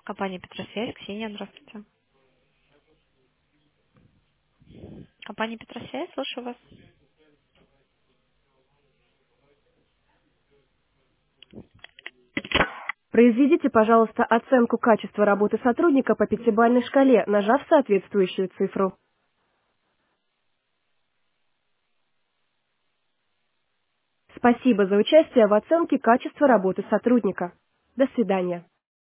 Компания Петросвязь, Ксения, здравствуйте. Компания Петросвязь, слушаю вас. Произведите, пожалуйста, оценку качества работы сотрудника по пятибалльной шкале, нажав соответствующую цифру. Спасибо за участие в оценке качества работы сотрудника. До свидания.